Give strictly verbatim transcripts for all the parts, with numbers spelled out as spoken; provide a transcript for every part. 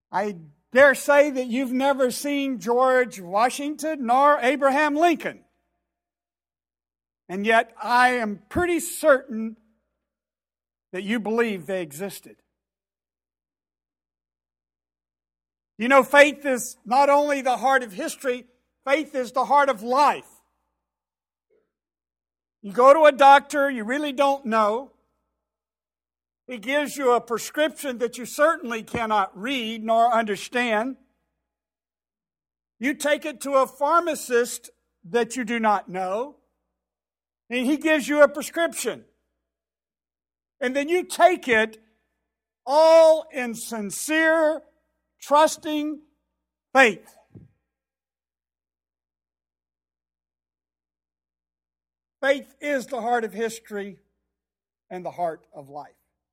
I dare say that you've never seen George Washington nor Abraham Lincoln. And yet I am pretty certain that you believe they existed. You know, faith is not only the heart of history, faith is the heart of life. You go to a doctor you really don't know. He gives you a prescription that you certainly cannot read nor understand. You take it to a pharmacist that you do not know, and he gives you a prescription. And then you take it all in sincere, trusting faith. Faith is the heart of history and the heart of life.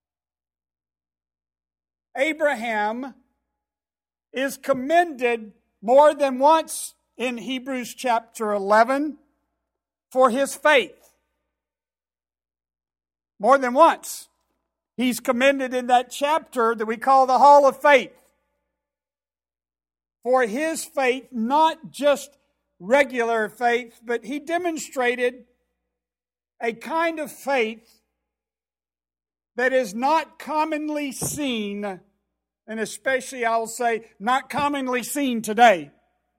Abraham is commended more than once in Hebrews chapter eleven for his faith. More than once. He's commended in that chapter that we call the Hall of Faith for his faith, not just regular faith, but he demonstrated a kind of faith that is not commonly seen, and especially I will say not commonly seen today,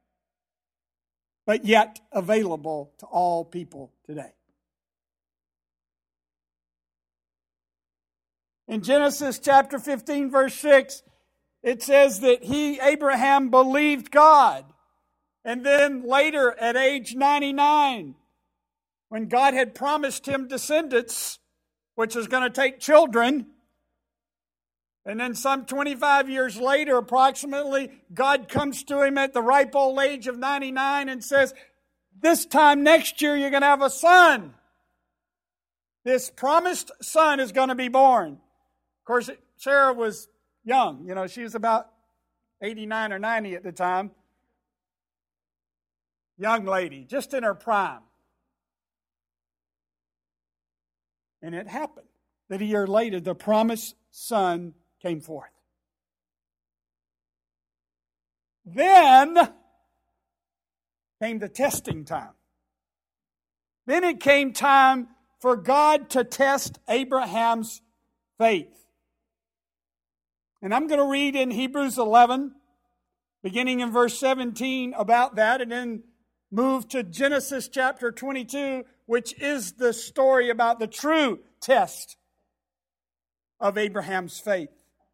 but yet available to all people today. In Genesis chapter fifteen, verse six, it says that he, Abraham, believed God. And then later, at age ninety-nine, when God had promised him descendants, which is going to take children, and then some twenty-five years later, approximately, God comes to him at the ripe old age of ninety-nine and says, this time next year you're going to have a son. This promised son is going to be born. Of course, Sarah was young. You know, she was about eighty-nine or ninety at the time. Young lady, just in her prime. And it happened that a year later, the promised son came forth. Then came the testing time. Then it came time for God to test Abraham's faith. And I'm going to read in Hebrews eleven, beginning in verse seventeen, about that, and then move to Genesis chapter twenty-two, which is the story about the true test of Abraham's faith.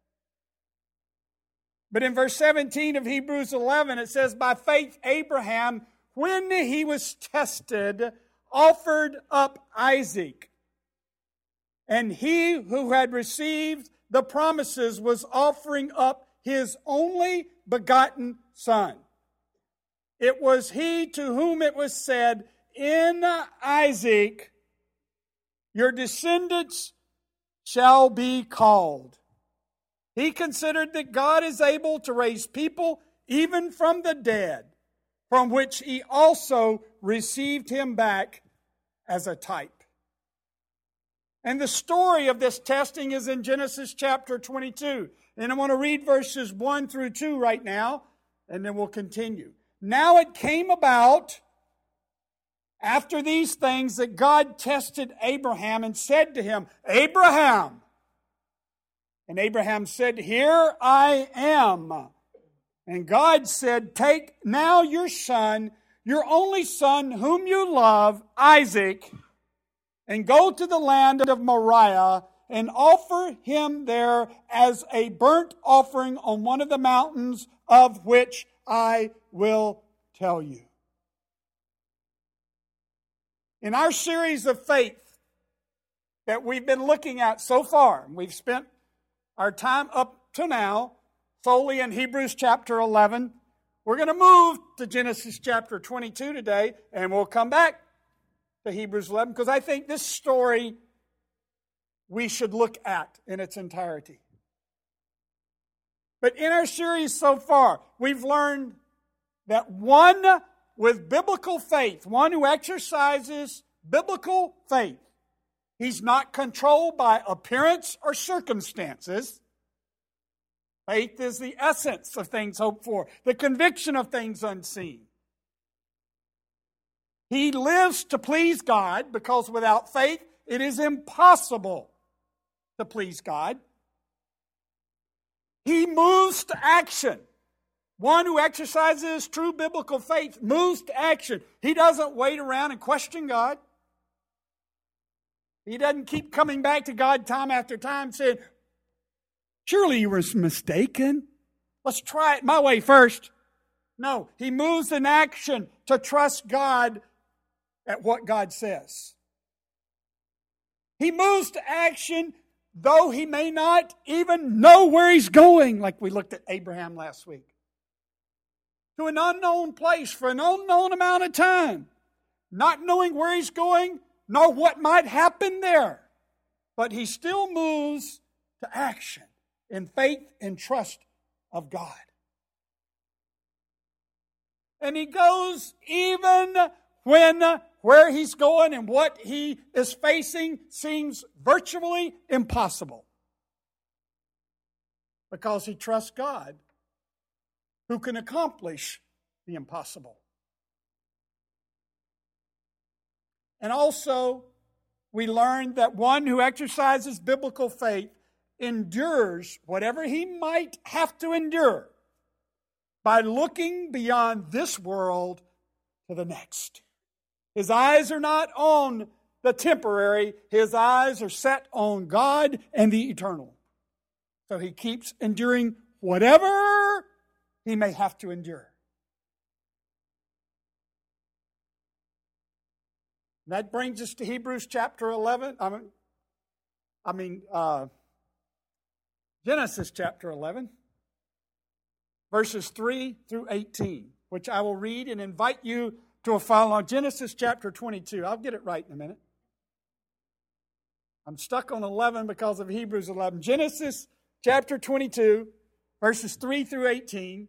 But in verse seventeen of Hebrews eleven, it says, by faith Abraham, when he was tested, offered up Isaac. And he who had received the promises was offering up his only begotten son. It was he to whom it was said, in Isaac your descendants shall be called. He considered that God is able to raise people even from the dead, from which he also received him back as a type. And the story of this testing is in Genesis chapter twenty-two. And I want to read verses one through two right now, and then we'll continue. Now it came about after these things that God tested Abraham and said to him, Abraham! And Abraham said, here I am. And God said, take now your son, your only son whom you love, Isaac, and go to the land of Moriah and offer him there as a burnt offering on one of the mountains of which I will tell you. In our series of faith that we've been looking at so far, we've spent our time up to now solely in Hebrews chapter eleven. We're going to move to Genesis chapter twenty-two today, and we'll come back to Hebrews eleven, because I think this story we should look at in its entirety. But in our series so far, we've learned that one with biblical faith, one who exercises biblical faith, he's not controlled by appearance or circumstances. Faith is the essence of things hoped for, the conviction of things unseen. He lives to please God because without faith it is impossible to please God. He moves to action. One who exercises true biblical faith moves to action. He doesn't wait around and question God. He doesn't keep coming back to God time after time saying, surely you were mistaken. Let's try it my way first. No, he moves in action to trust God at what God says. He moves to action though he may not even know where he's going, like we looked at Abraham last week. To an unknown place for an unknown amount of time, not knowing where he's going, nor what might happen there. But he still moves to action in faith and trust of God. And he goes even when where he's going and what he is facing seems virtually impossible. Because he trusts God, who can accomplish the impossible. And also, we learn that one who exercises biblical faith endures whatever he might have to endure by looking beyond this world to the next. His eyes are not on the temporary. His eyes are set on God and the eternal. So he keeps enduring whatever he may have to endure. That brings us to Hebrews chapter eleven. I mean, I mean uh, Genesis chapter eleven, verses three through eighteen, which I will read and invite you to a follow on. Genesis chapter twenty-two. I'll get it right in a minute. I'm stuck on eleven because of Hebrews eleven. Genesis chapter twenty-two, verses three through eighteen.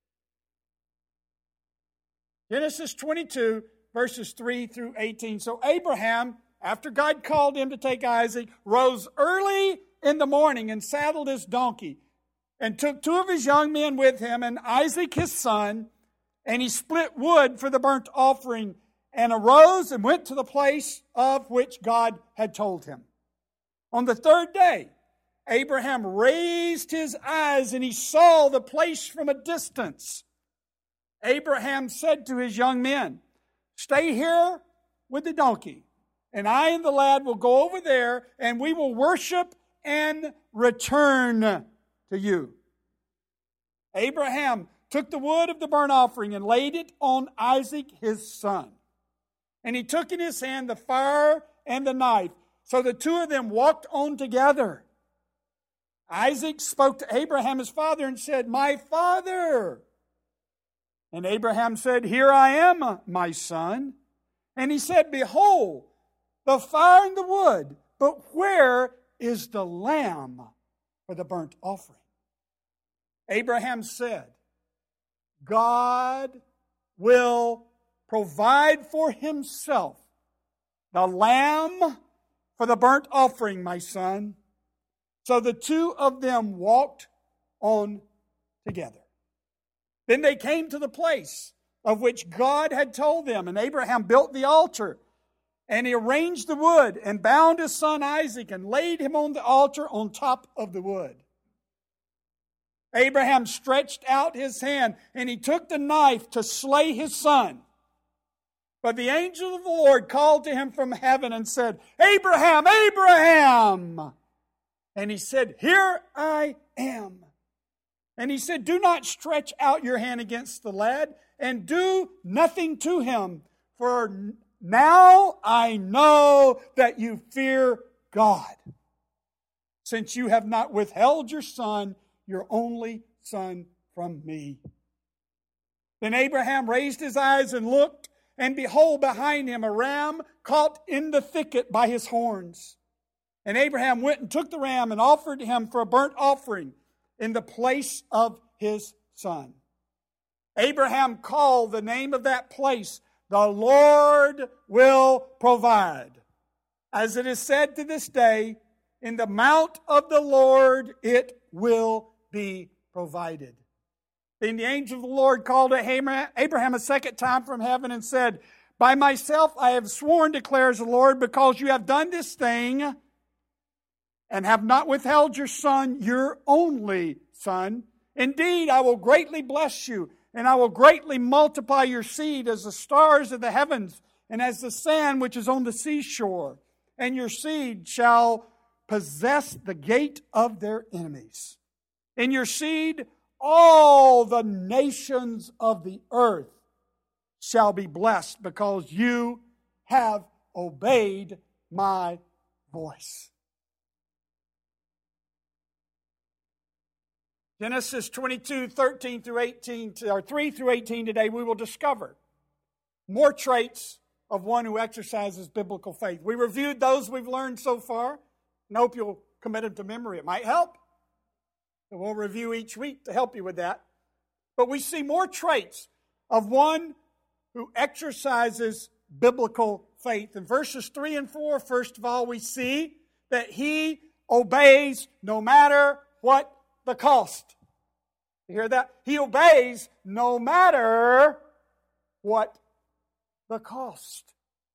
Genesis twenty-two, verses three through eighteen. So Abraham, after God called him to take Isaac, rose early in the morning and saddled his donkey and took two of his young men with him and Isaac his son, and he split wood for the burnt offering and arose and went to the place of which God had told him. On the third day, Abraham raised his eyes and he saw the place from a distance. Abraham said to his young men, "Stay here with the donkey, and I and the lad will go over there, and we will worship and return to you." Abraham took the wood of the burnt offering and laid it on Isaac his son. And he took in his hand the fire and the knife. So the two of them walked on together. Isaac spoke to Abraham his father and said, "My father." And Abraham said, "Here I am, my son." And he said, "Behold, the fire and the wood, but where is the lamb for the burnt offering?" Abraham said, "God will provide for himself the lamb for the burnt offering, my son." So the two of them walked on together. Then they came to the place of which God had told them, and Abraham built the altar, and he arranged the wood, and bound his son Isaac, and laid him on the altar on top of the wood. Abraham stretched out his hand, and he took the knife to slay his son. But the angel of the Lord called to him from heaven and said, "Abraham, Abraham!" And he said, "Here I am." And he said, "Do not stretch out your hand against the lad, and do nothing to him, for now I know that you fear God, since you have not withheld your son, your only son, from me." Then Abraham raised his eyes and looked, and behold, behind him a ram caught in the thicket by his horns. And Abraham went and took the ram and offered him for a burnt offering in the place of his son. Abraham called the name of that place, "The Lord will provide." As it is said to this day, "In the mount of the Lord it will be provided. Then the angel of the Lord called to Abraham a second time from heaven and said, by myself I have sworn, declares the Lord, because you have done this thing and have not withheld your son, your only son. Indeed, I will greatly bless you, and I will greatly multiply your seed as the stars of the heavens and as the sand which is on the seashore. And your seed shall possess the gate of their enemies. In your seed, all the nations of the earth shall be blessed, because you have obeyed my voice. Genesis twenty-two, thirteen through eighteen, or three through eighteen today, we will discover more traits of one who exercises biblical faith. We reviewed those we've learned so far, and hope you'll commit them to memory. It might help. So we'll review each week to help you with that. But we see more traits of one who exercises biblical faith. In verses three and four, first of all, we see that he obeys no matter what the cost. You hear that? He obeys no matter what the cost.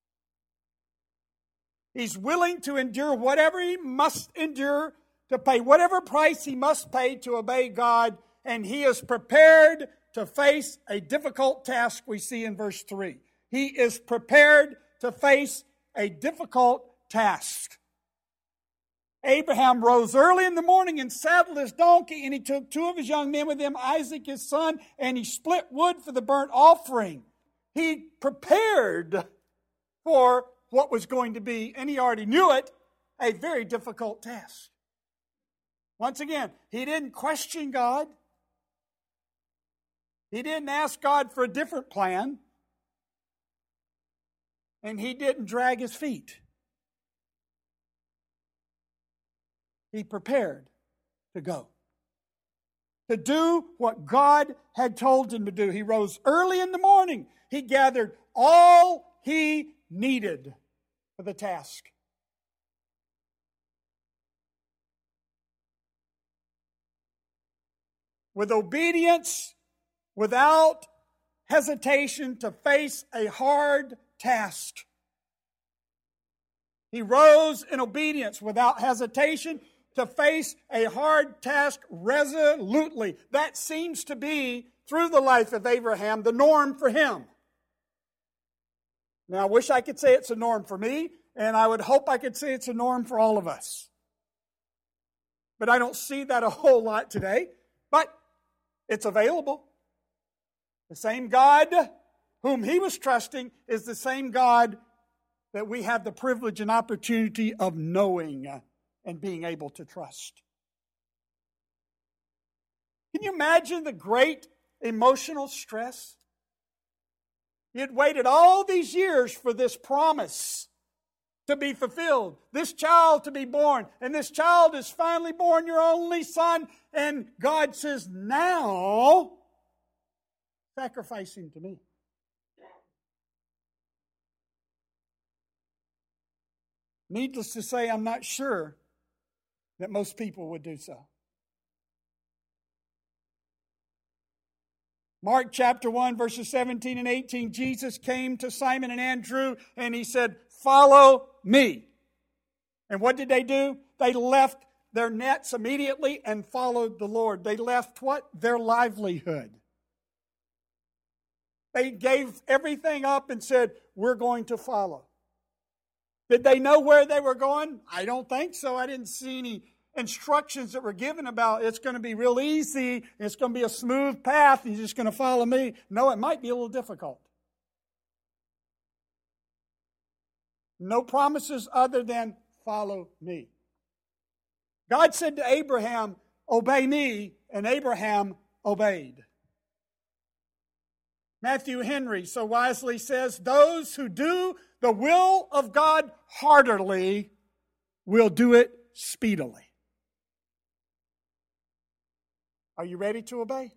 He's willing to endure whatever he must endure, to pay whatever price he must pay to obey God, and he is prepared to face a difficult task we see in verse three. He is prepared to face a difficult task. Abraham rose early in the morning and saddled his donkey, and he took two of his young men with him, Isaac his son, and he split wood for the burnt offering. He prepared for what was going to be, and he already knew it, a very difficult task. Once again, he didn't question God. He didn't ask God for a different plan. And he didn't drag his feet. He prepared to go, to do what God had told him to do. He rose early in the morning. He gathered all he needed for the task. With obedience, without hesitation, to face a hard task. He rose in obedience without hesitation to face a hard task resolutely. That seems to be, through the life of Abraham, the norm for him. Now, I wish I could say it's a norm for me, and I would hope I could say it's a norm for all of us. But I don't see that a whole lot today. But it's available. The same God whom he was trusting is the same God that we have the privilege and opportunity of knowing and being able to trust. Can you imagine the great emotional stress? He had waited all these years for this promise to be fulfilled, this child to be born, and this child is finally born, your only son, and God says, now, sacrifice him to me. Needless to say, I'm not sure that most people would do so. Mark chapter one, verses seventeen and eighteen, Jesus came to Simon and Andrew and he said, follow me. And what did they do? They left their nets immediately and followed the Lord. They left what? Their livelihood. They gave everything up and said, we're going to follow. Did they know where they were going? I don't think so. I didn't see any instructions that were given about it's going to be real easy, it's going to be a smooth path, you're just going to follow me. No, it might be a little difficult. No promises other than follow me. God said to Abraham, obey me, and Abraham obeyed. Matthew Henry so wisely says, those who do the will of God heartily will do it speedily. Are you ready to obey?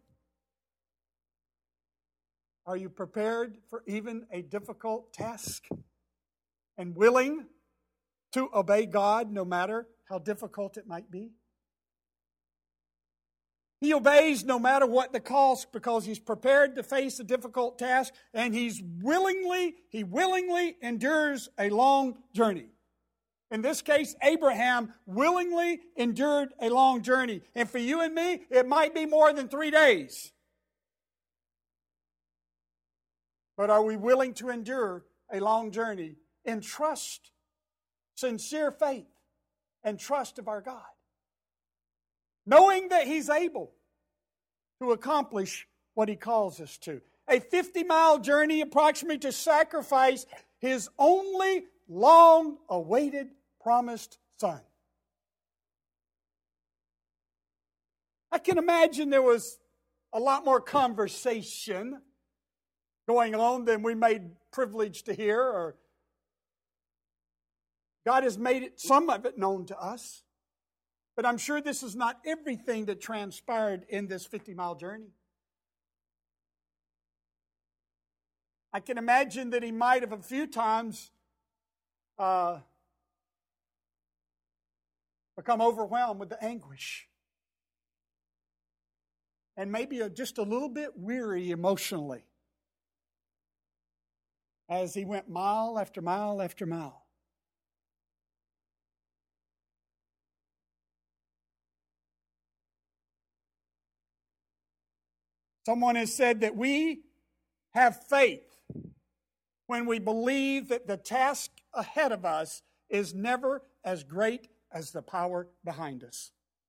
Are you prepared for even a difficult task? And willing to obey God no matter how difficult it might be? He obeys no matter what the cost because he's prepared to face a difficult task, and he's willingly, he willingly endures a long journey. In this case, Abraham willingly endured a long journey. And for you and me, it might be more than three days. But are we willing to endure a long journey in trust, sincere faith, and trust of our God? Knowing that He's able to accomplish what He calls us to. A fifty-mile journey approximately to sacrifice His only long-awaited promised son. I can imagine there was a lot more conversation going on than we made privilege to hear, or God has made it, some of it known to us. But I'm sure this is not everything that transpired in this fifty-mile journey. I can imagine that he might have a few times uh, become overwhelmed with the anguish. And maybe a, just a little bit weary emotionally as he went mile after mile after mile. Someone has said that we have faith when we believe that the task ahead of us is never as great as the power behind us.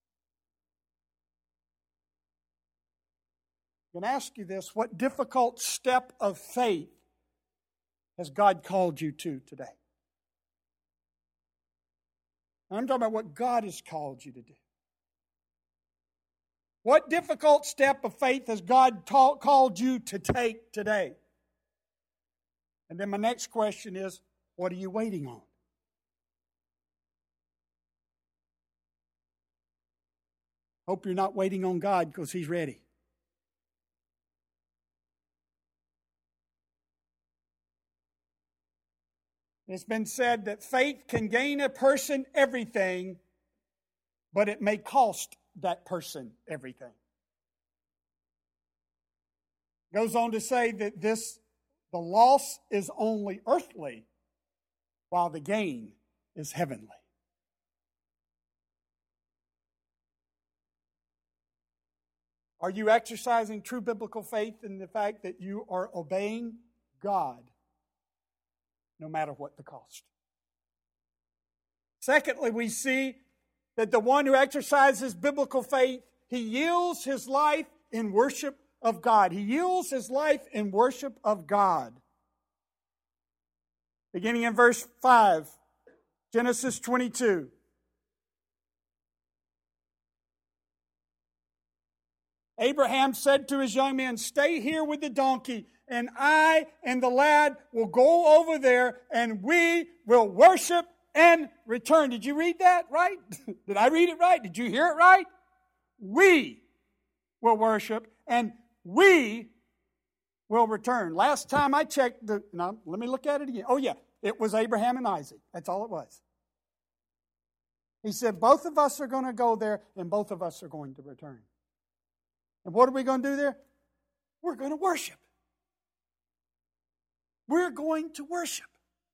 I'm going to ask you this: what difficult step of faith has God called you to today? I'm talking about what God has called you to do. What difficult step of faith has God ta- called you to take today? And then my next question is, what are you waiting on? Hope you're not waiting on God because He's ready. It's been said that faith can gain a person everything, but it may cost that person everything. Goes on to say that this, the loss is only earthly, while the gain is heavenly. Are you exercising true biblical faith in the fact that you are obeying God no matter what the cost? Secondly, we see that the one who exercises biblical faith, he yields his life in worship of God. He yields his life in worship of God. Beginning in verse five, Genesis twenty-two. Abraham said to his young men, "Stay here with the donkey, and I and the lad will go over there, and we will worship and return." Did you read that right? Did I read it right? Did you hear it right? We will worship and we will return. Last time I checked, the, now let me look at it again. Oh yeah, it was Abraham and Isaac. That's all it was. He said, both of us are going to go there and both of us are going to return. And what are we going to do there? We're going to worship. We're going to worship.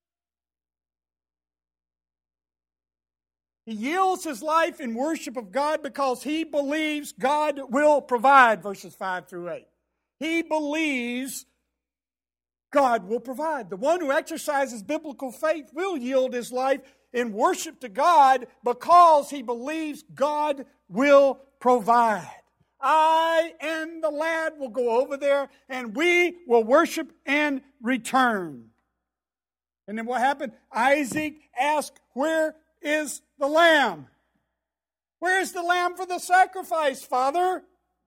He yields his life in worship of God because he believes God will provide, verses five through eight. He believes God will provide. The one who exercises biblical faith will yield his life in worship to God because he believes God will provide. I and the lad will go over there and we will worship and return. And then what happened? Isaac asked, "Where is the lamb? Where is the lamb for the sacrifice, Father?"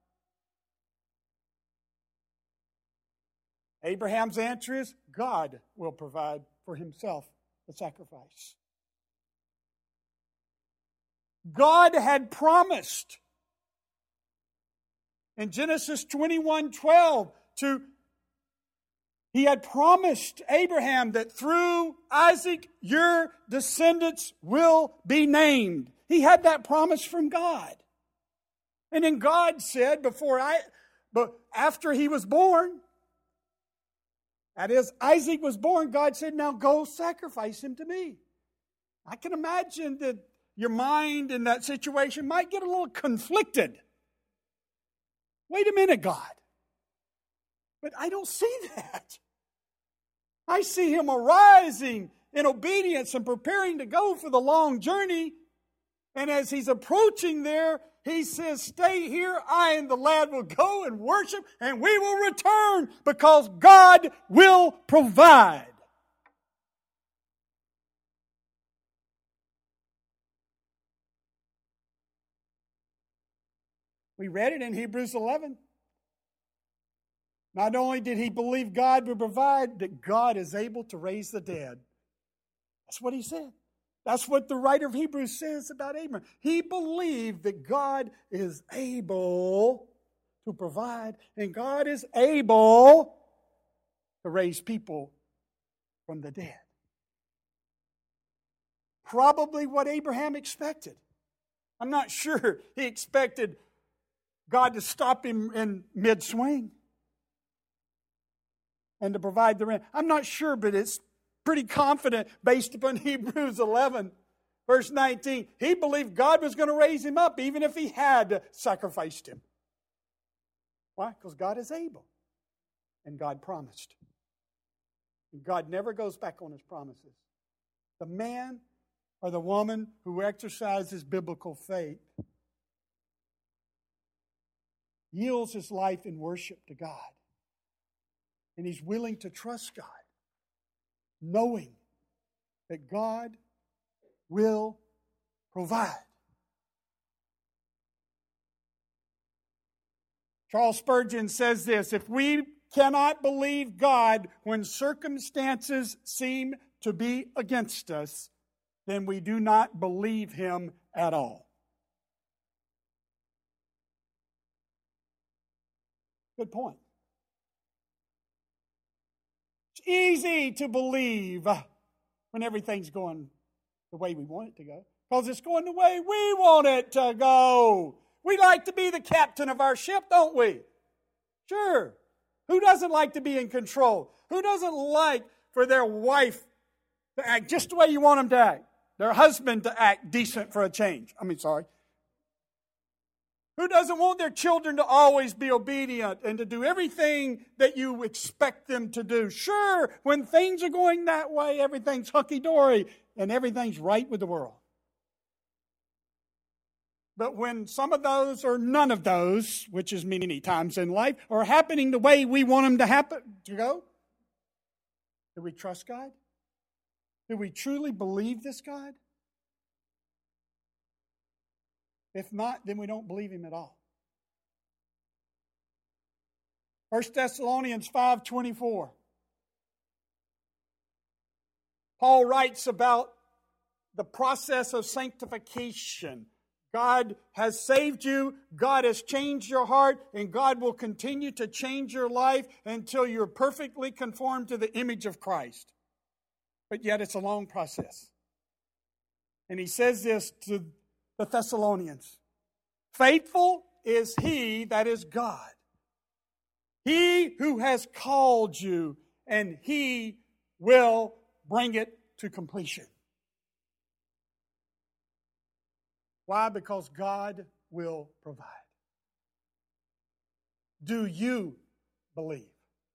Abraham's answer is, God will provide for himself the sacrifice. God had promised in Genesis twenty-one twelve to He had promised Abraham that through Isaac your descendants will be named. He had that promise from God. And then God said before I, but after he was born, that is, Isaac was born, God said, now go sacrifice him to me. I can imagine that your mind in that situation might get a little conflicted. Wait a minute, God. But I don't see that. I see him arising in obedience and preparing to go for the long journey. And as he's approaching there, he says, stay here, I and the lad will go and worship, and we will return because God will provide. We read it in Hebrews eleven. Not only did he believe God would provide, that God is able to raise the dead. That's what he said. That's what the writer of Hebrews says about Abraham. He believed that God is able to provide, and God is able to raise people from the dead. Probably what Abraham expected. I'm not sure he expected God to stop him in mid-swing and to provide the rent. I'm not sure, but it's pretty confident based upon Hebrews eleven, verse nineteen. He believed God was going to raise him up even if he had sacrificed him. Why? Because God is able. And God promised. And God never goes back on his promises. The man or the woman who exercises biblical faith yields his life in worship to God. And he's willing to trust God, knowing that God will provide. Charles Spurgeon says this, if we cannot believe God when circumstances seem to be against us, then we do not believe him at all. Good point. It's easy to believe when everything's going the way we want it to go, because it's going the way we want it to go. We like to be the captain of our ship, don't we? Sure. Who doesn't like to be in control? Who doesn't like for their wife to act just the way you want them to act? Their husband to act decent for a change. I mean, sorry. Who doesn't want their children to always be obedient and to do everything that you expect them to do? Sure, when things are going that way, everything's hunky-dory and everything's right with the world. But when some of those or none of those, which is many times in life, are happening the way we want them to happen to go, do we trust God? Do we truly believe this God? If not, then we don't believe him at all. First Thessalonians five twenty-four. Paul writes about the process of sanctification. God has saved you, God has changed your heart, and God will continue to change your life until you're perfectly conformed to the image of Christ. But yet it's a long process. And he says this to the Thessalonians. Faithful is he that is God, he who has called you, and he will bring it to completion. Why? Because God will provide. Do you believe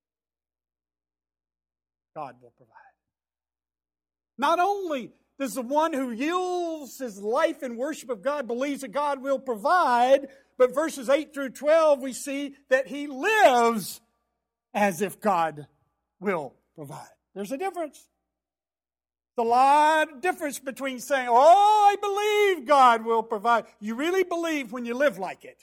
God will provide? Not only does the one who yields his life in worship of God believes that God will provide, but verses eight through twelve we see that he lives as if God will provide. There's a difference. There's a lot of difference between saying, oh, I believe God will provide. You really believe when you live like it.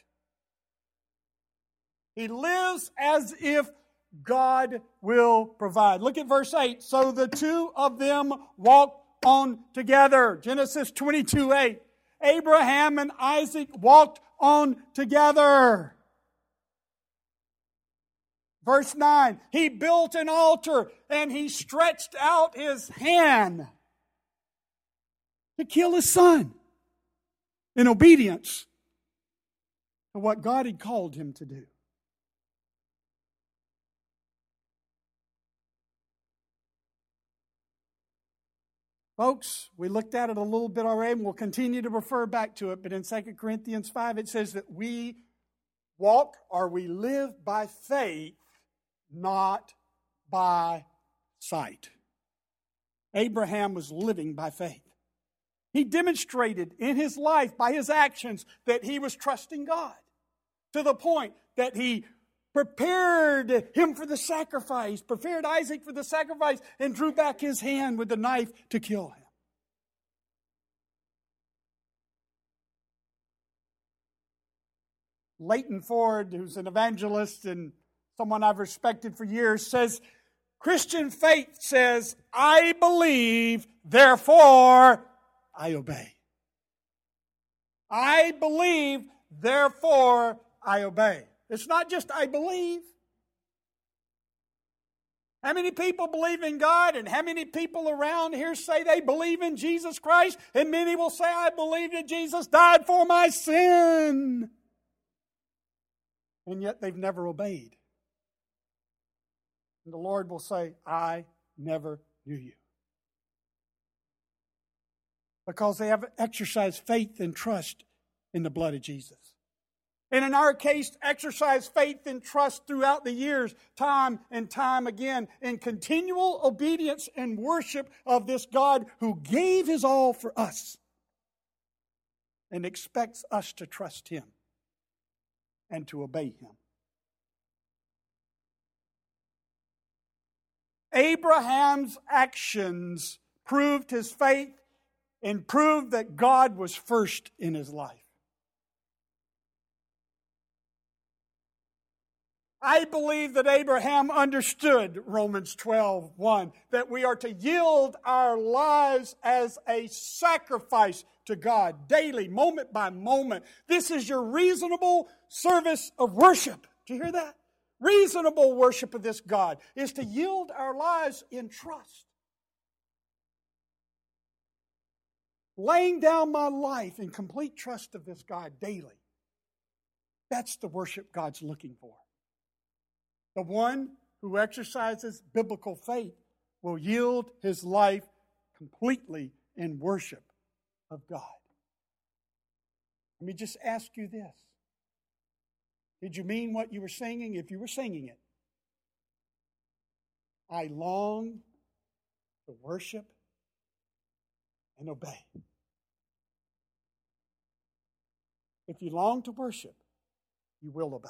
He lives as if God will provide. Look at verse eight. So the two of them walked on together. Genesis twenty-two eight. Abraham and Isaac walked on together. Verse nine. He built an altar and he stretched out his hand to kill his son in obedience to what God had called him to do. Folks, we looked at it a little bit already, and we'll continue to refer back to it, but in Second Corinthians five it says that we walk or we live by faith, not by sight. Abraham was living by faith. He demonstrated in his life, by his actions, that he was trusting God, to the point that he prepared him for the sacrifice, prepared Isaac for the sacrifice, and drew back his hand with the knife to kill him. Leighton Ford, who's an evangelist and someone I've respected for years, says, Christian faith says, I believe, therefore I obey. I believe, therefore I obey. It's not just I believe. How many people believe in God, and how many people around here say they believe in Jesus Christ, and many will say, I believe that Jesus died for my sin. And yet they've never obeyed. And the Lord will say, I never knew you. Because they have exercised faith and trust in the blood of Jesus. And in our case, exercise faith and trust throughout the years, time and time again, in continual obedience and worship of this God who gave His all for us and expects us to trust Him and to obey Him. Abraham's actions proved his faith and proved that God was first in his life. I believe that Abraham understood Romans twelve one, that we are to yield our lives as a sacrifice to God daily, moment by moment. This is your reasonable service of worship. Do you hear that? Reasonable worship of this God is to yield our lives in trust. Laying down my life in complete trust of this God daily. That's the worship God's looking for. The one who exercises biblical faith will yield his life completely in worship of God. Let me just ask you this. Did you mean what you were singing? If you were singing it, I long to worship and obey. If you long to worship, you will obey.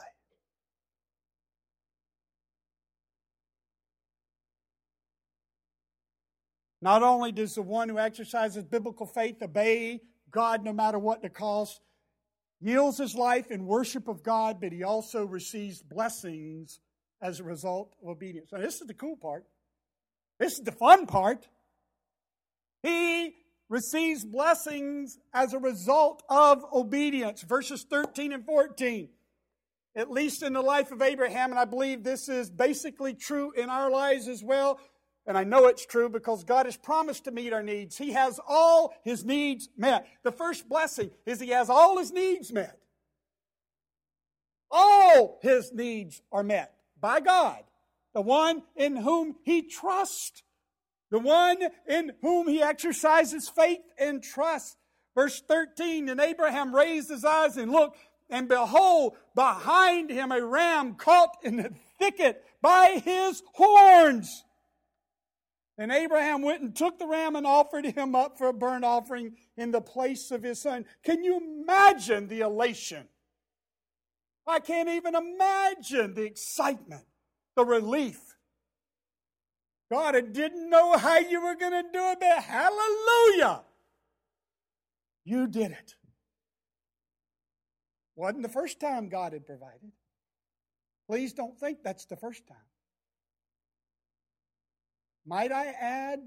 Not only does the one who exercises biblical faith obey God no matter what the cost, yields his life in worship of God, but he also receives blessings as a result of obedience. Now, this is the cool part. This is the fun part. He receives blessings as a result of obedience. Verses thirteen and fourteen. At least in the life of Abraham, and I believe this is basically true in our lives as well. And I know it's true because God has promised to meet our needs. He has all His needs met. The first blessing is He has all His needs met. All His needs are met by God, the one in whom He trusts, the one in whom He exercises faith and trust. Verse thirteen, and Abraham raised his eyes and looked, and behold, behind him a ram caught in the thicket by his horns. And Abraham went and took the ram and offered him up for a burnt offering in the place of his son. Can you imagine the elation? I can't even imagine the excitement, the relief. God, I didn't know how you were going to do it, but hallelujah! You did it. Wasn't the first time God had provided. Please don't think that's the first time. Might I add,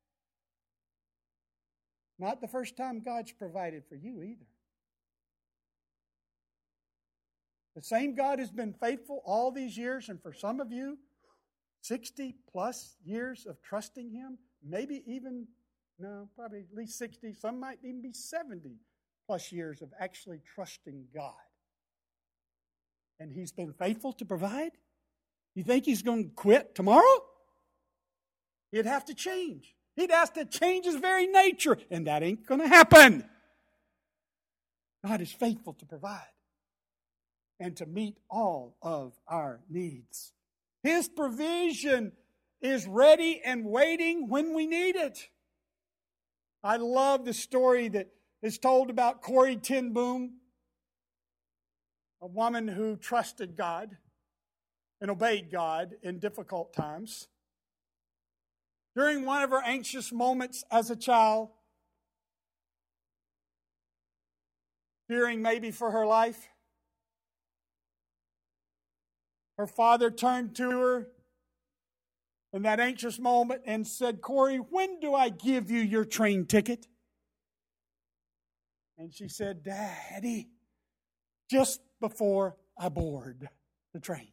not the first time God's provided for you either. The same God has been faithful all these years, and for some of you, sixty plus years of trusting Him, maybe even, no, probably at least sixty, some might even be seventy plus years of actually trusting God. And He's been faithful to provide? You think He's going to quit tomorrow? He'd have to change. He'd have to change His very nature, and that ain't going to happen. God is faithful to provide and to meet all of our needs. His provision is ready and waiting when we need it. I love the story that is told about Corrie ten Boom, a woman who trusted God and obeyed God in difficult times. During one of her anxious moments as a child, fearing maybe for her life, her father turned to her in that anxious moment and said, "Corrie, when do I give you your train ticket?" And she said, "Daddy, just before I board the train."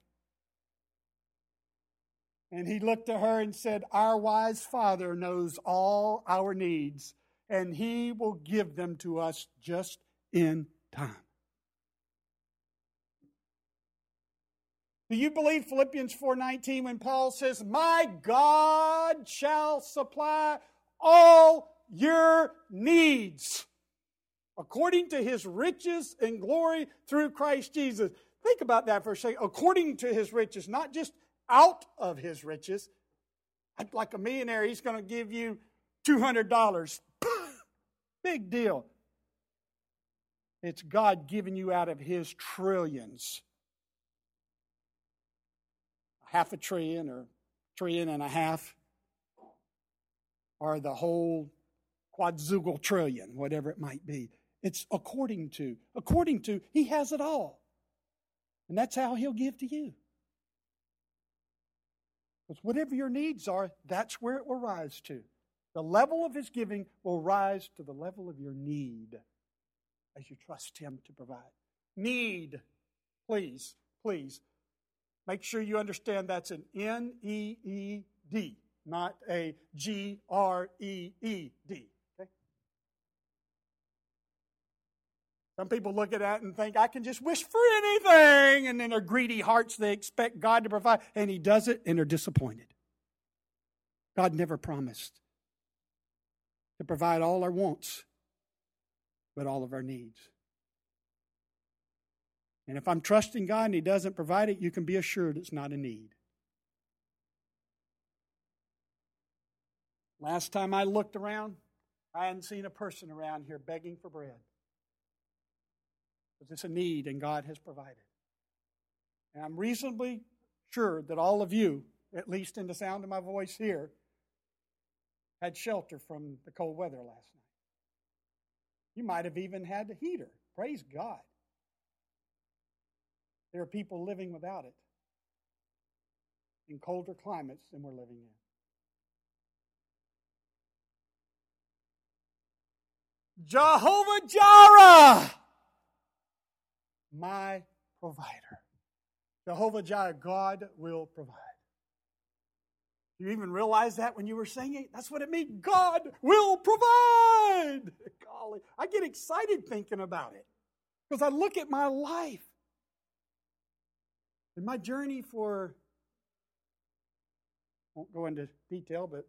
And he looked at her and said, "Our wise Father knows all our needs, and He will give them to us just in time." Do you believe Philippians four nineteen when Paul says, "My God shall supply all your needs according to His riches and glory through Christ Jesus"? Think about that for a second. According to His riches, not just out of His riches. Like a millionaire, he's going to give you two hundred dollars. Big deal. It's God giving you out of His trillions. Half a trillion or trillion and a half. Or the whole quadruple trillion, whatever it might be. It's according to. According to, He has it all. And that's how He'll give to you. Because whatever your needs are, that's where it will rise to. The level of His giving will rise to the level of your need as you trust Him to provide. Need, please, please, make sure you understand that's an N E E D, not a G R E E D. Okay? Some people look at that and think, I can just wish for anything. And in their greedy hearts, they expect God to provide. And He does it, and they're disappointed. God never promised to provide all our wants, but all of our needs. And if I'm trusting God and He doesn't provide it, you can be assured it's not a need. Last time I looked around, I hadn't seen a person around here begging for bread. Because it's a need and God has provided. And I'm reasonably sure that all of you, at least in the sound of my voice here, had shelter from the cold weather last night. You might have even had a heater. Praise God. There are people living without it in colder climates than we're living in. Jehovah Jireh, my provider. Jehovah Jireh, God will provide. You even realize that when you were singing? That's what it means. God will provide. Golly, I get excited thinking about it because I look at my life and my journey for, I won't go into detail, but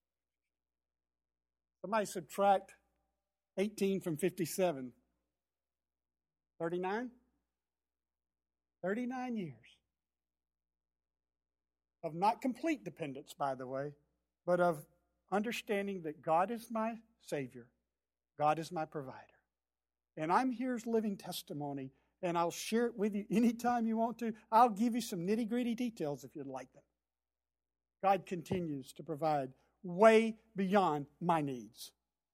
somebody subtract eighteen from fifty-seven. thirty-nine? thirty-nine years of not complete dependence, by the way, but of understanding that God is my Savior. God is my provider. And I'm here as living testimony, and I'll share it with you anytime you want to. I'll give you some nitty-gritty details if you'd like them. God continues to provide way beyond my needs.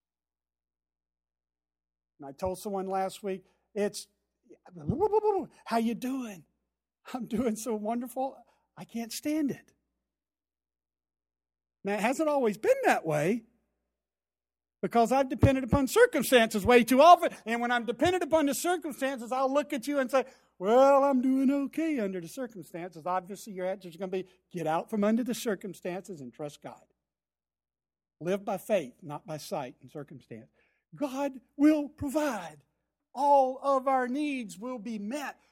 And I told someone last week, it's, how you doing? I'm doing so wonderful, I can't stand it. Now, it hasn't always been that way because I've depended upon circumstances way too often. And when I'm dependent upon the circumstances, I'll look at you and say, well, I'm doing okay under the circumstances. Obviously, your answer is going to be, get out from under the circumstances and trust God. Live by faith, not by sight and circumstance. God will provide. All of our needs will be met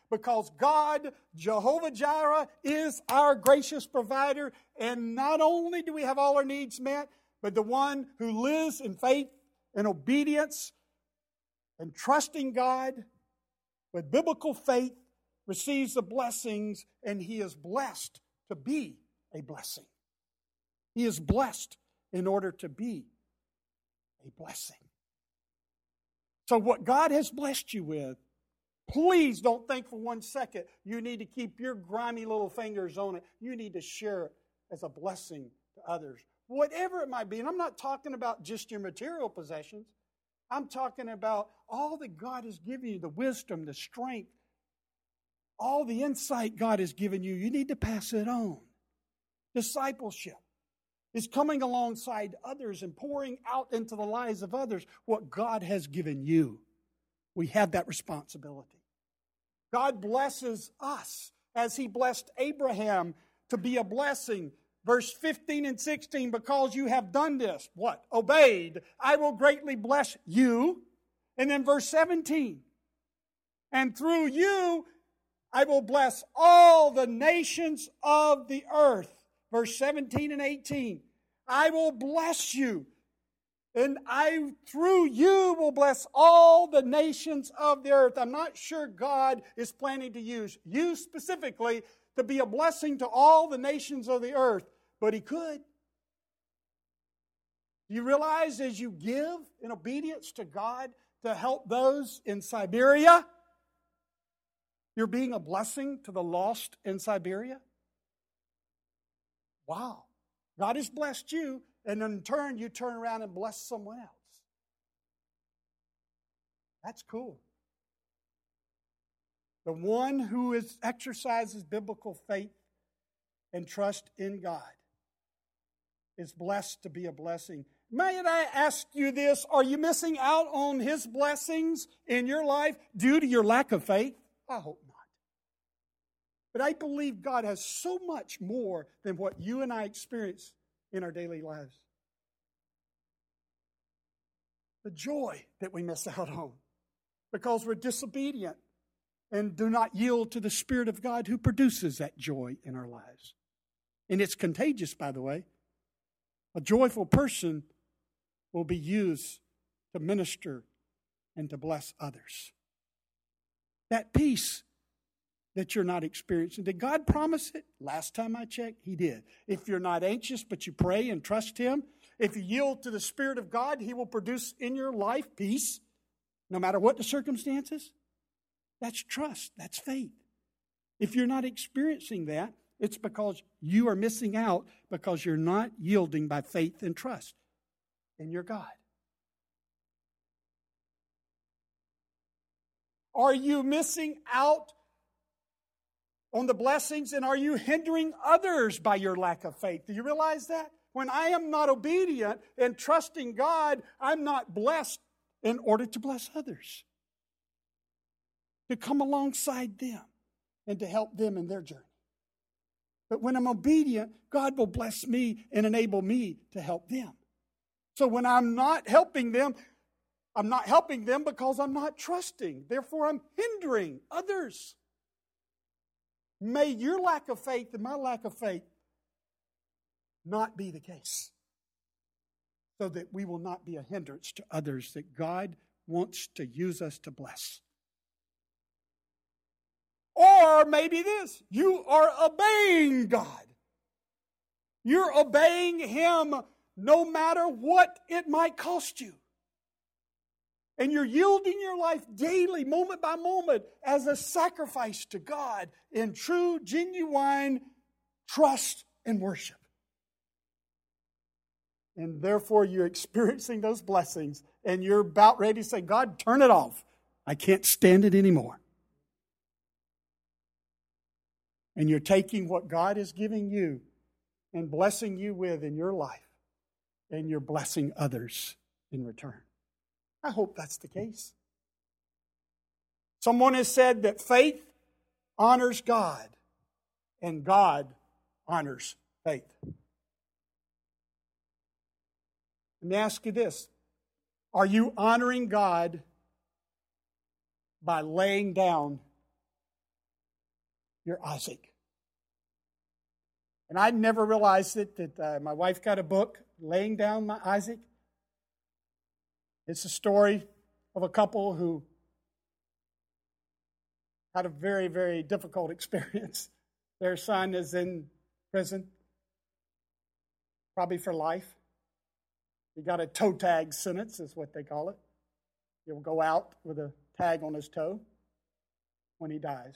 because God, Jehovah Jireh, is our gracious provider. And not only do we have all our needs met, but the one who lives in faith and obedience and trusting God with biblical faith receives the blessings, and he is blessed to be a blessing. He is blessed in order to be a blessing. So what God has blessed you with, please don't think for one second you need to keep your grimy little fingers on it. You need to share it as a blessing to others. Whatever it might be. And I'm not talking about just your material possessions. I'm talking about all that God has given you, the wisdom, the strength, all the insight God has given you. You need to pass it on. Discipleship is coming alongside others and pouring out into the lives of others what God has given you. We have that responsibility. God blesses us as He blessed Abraham to be a blessing. Verse fifteen and sixteen, because you have done this, what? Obeyed, I will greatly bless you. And then verse seventeen, and through you I will bless all the nations of the earth. Verse seventeen and eighteen, I will bless you, and I through you will bless all the nations of the earth. I'm not sure God is planning to use you specifically to be a blessing to all the nations of the earth, but He could. You realize as you give in obedience to God to help those in Siberia, you're being a blessing to the lost in Siberia? Wow. God has blessed you, and in turn you turn around and bless someone else. That's cool. The one who is, exercises biblical faith and trust in God is blessed to be a blessing. May I ask you this? Are you missing out on His blessings in your life due to your lack of faith? I hope not. But I believe God has so much more than what you and I experience in our daily lives. The joy that we miss out on because we're disobedient and do not yield to the Spirit of God who produces that joy in our lives. And it's contagious, by the way. A joyful person will be used to minister and to bless others. That peace that you're not experiencing, did God promise it? Last time I checked, He did. If you're not anxious, but you pray and trust Him, if you yield to the Spirit of God, He will produce in your life peace, no matter what the circumstances. That's trust. That's faith. If you're not experiencing that, it's because you are missing out because you're not yielding by faith and trust in your God. Are you missing out on the blessings, and are you hindering others by your lack of faith? Do you realize that? When I am not obedient and trusting God, I'm not blessed in order to bless others, to come alongside them and to help them in their journey. But when I'm obedient, God will bless me and enable me to help them. So when I'm not helping them, I'm not helping them because I'm not trusting. Therefore, I'm hindering others. May your lack of faith and my lack of faith not be the case, so that we will not be a hindrance to others that God wants to use us to bless. Or maybe this, you are obeying God. You're obeying Him no matter what it might cost you. And you're yielding your life daily, moment by moment, as a sacrifice to God in true, genuine trust and worship. And therefore, you're experiencing those blessings, and you're about ready to say, God, turn it off. I can't stand it anymore. And you're taking what God is giving you and blessing you with in your life, and you're blessing others in return. I hope that's the case. Someone has said that faith honors God, and God honors faith. Let me ask you this. Are you honoring God by laying down your Isaac. And I never realized it that uh, my wife got a book, Laying Down My Isaac. It's a story of a couple who had a very, very difficult experience. Their son is in prison, probably for life. He got a toe tag sentence, is what they call it. He'll go out with a tag on his toe when he dies.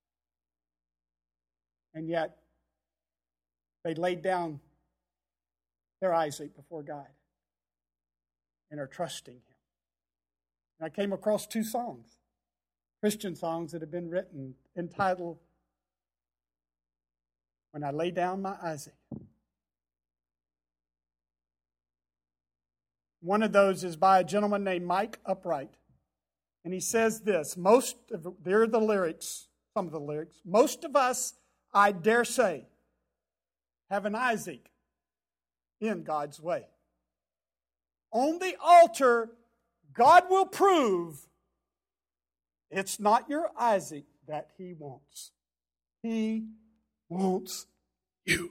And yet, they laid down their Isaac before God and are trusting Him. And I came across two songs, Christian songs that have been written, entitled, When I Lay Down My Isaac. One of those is by a gentleman named Mike Upright. And he says this, most of, there are the lyrics, some of the lyrics, most of us, I dare say, have an Isaac in God's way. On the altar, God will prove it's not your Isaac that He wants. He wants you.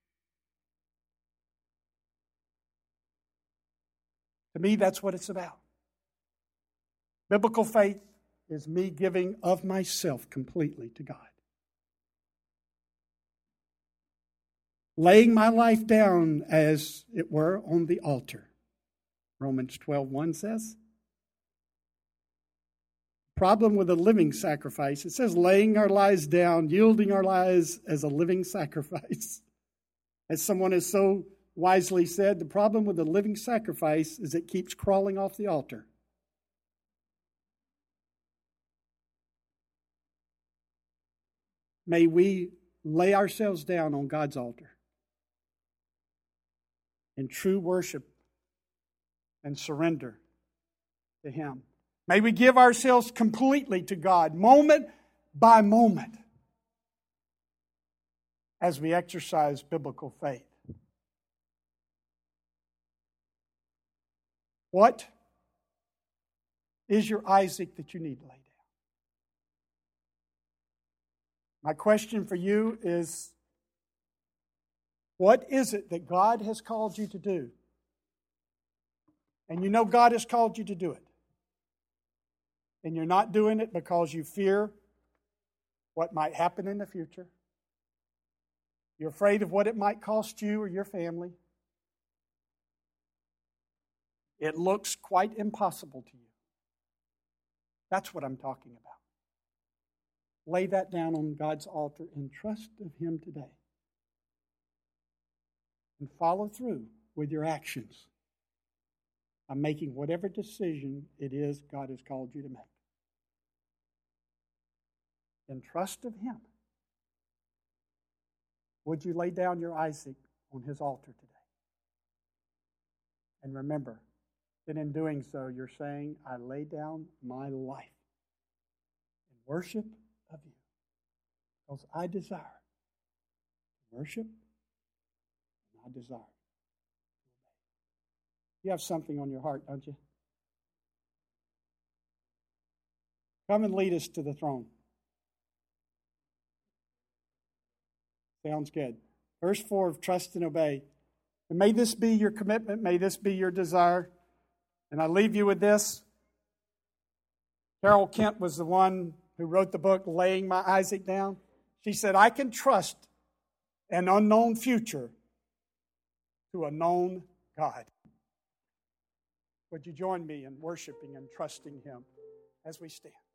To me, that's what it's about. Biblical faith is me giving of myself completely to God. Laying my life down, as it were, on the altar. Romans twelve one says. Problem with a living sacrifice. It says laying our lives down, yielding our lives as a living sacrifice. As someone has so wisely said, the problem with a living sacrifice is it keeps crawling off the altar. May we lay ourselves down on God's altar in true worship and surrender to Him. May we give ourselves completely to God, moment by moment, as we exercise biblical faith. What is your Isaac that you need to lay down? My question for you is, what is it that God has called you to do? And you know God has called you to do it. And you're not doing it because you fear what might happen in the future. You're afraid of what it might cost you or your family. It looks quite impossible to you. That's what I'm talking about. Lay that down on God's altar and trust of Him today. And follow through with your actions by making whatever decision it is God has called you to make. In trust of Him, would you lay down your Isaac on His altar today? And remember that in doing so, you're saying, I lay down my life in worship of You, because I desire to worship and I desire to obey. You have something on your heart, don't you? Come and lead us to the throne. Sounds good. Verse four of trust and obey. And may this be your commitment. May this be your desire. And I leave you with this. Carol Kent was the one who wrote the book, Laying My Isaac Down. She said, I can trust an unknown future to a known God. Would you join me in worshiping and trusting Him as we stand?